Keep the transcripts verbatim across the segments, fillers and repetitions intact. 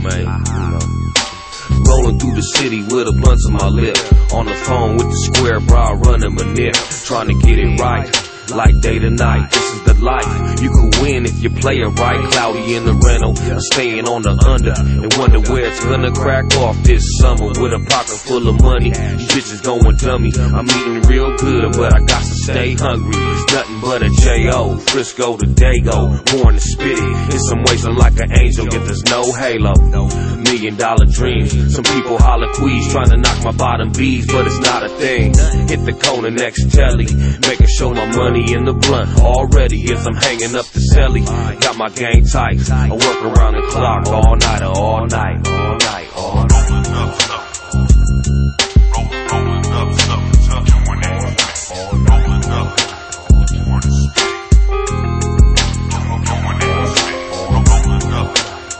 man. You know. Rolling through the city with a blunt on my lip. On the phone with the square bra running my nip. Trying to get it right, like day to night. This is the life. You can win if you play it right. Cloudy in the rental, staying on the under, and wonder where it's gonna crack off this summer. With a pocket full of money, these bitches going dummy. I'm eating real good, but I got to stay hungry. It's nothing but a J O Frisco to Dago, born to spit it. In some ways I'm like an angel, yet there's no halo. Million dollar dreams. Some people holler queeze, trying to knock my bottom B's, but it's not a thing. Hit the corner next telly, making sure my money in the blunt already as I'm hanging up the celly. Got my game tight, I work around the clock all night, all night, all night, all night. Rolling up stuff, rolling, rolling up stuff, tucking when they rolling up, for the speed. Rolling when they speed, rolling up.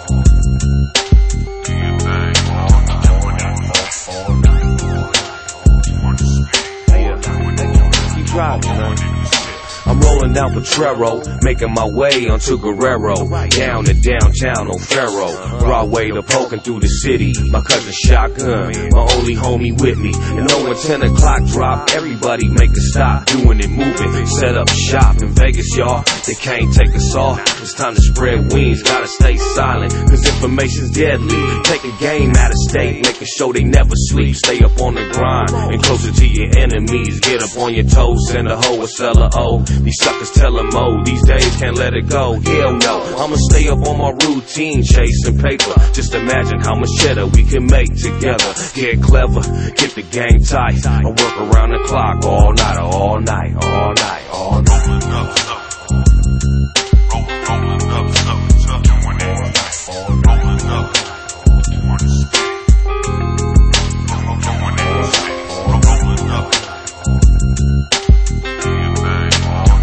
Do your thing, tucking when they all night, for the speed. Keep driving, man. I'm rolling down Potrero, making my way onto Guerrero, down to downtown O'Farrell, Broadway to poking through the city. My cousin Shotgun, my only homie with me. And know when ten o'clock drop, everybody make a stop, doing it, moving, set up shop in Vegas, y'all. They can't take us off. It's time to spread wings, gotta stay silent, cause information's deadly. Take a game out of state, making sure they never sleep. Stay up on the grind and closer to your enemies. Get up on your toes, send a hoe or sell a O. These suckers tell them, oh, these days can't let it go. Hell no, I'ma stay up on my routine, chasing paper. Just imagine how much cheddar we can make together. Get clever, get the game tight. I work around the clock all night, all night, all night, all night. Rolling up stuff, rolling, rolling up stuff, tucking when they rolling up, for the speed. Rolling when they speed, rolling up. Do your thing.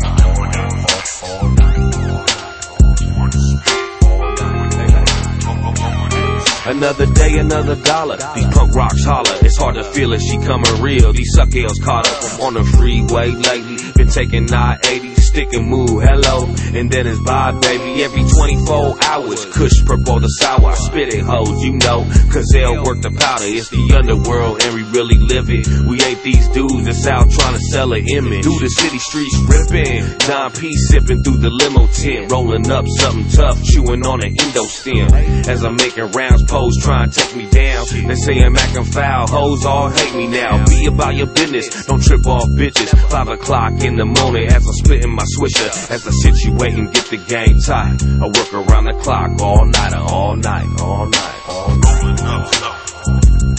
Another day, another dollar. These punk rocks holler. It's hard to feel it, she coming real. These suckers caught up on the freeway lately. Been taking nine eighty, stick and move, hello. And then it's bye, baby. Every twenty-four hours, Kush, purple, the sour. Spit it, hoes, you know. Cause they'll work the powder. It's the underworld and we really live it. We ain't these dudes that's out trying to sell an image. Through the city streets ripping. nine P sipping through the limo tent. Rolling up something tough, chewing on an endo stem. As I'm making rounds, pose, try and take me down. They say I'm acting foul, hoes all hate me now. Be about your business, don't trip off bitches. Five o'clock in the morning as I'm splitting my swisher. As I situate and get the game tight, I work around the clock all night, all night, all night, all night. Rolling up stuff,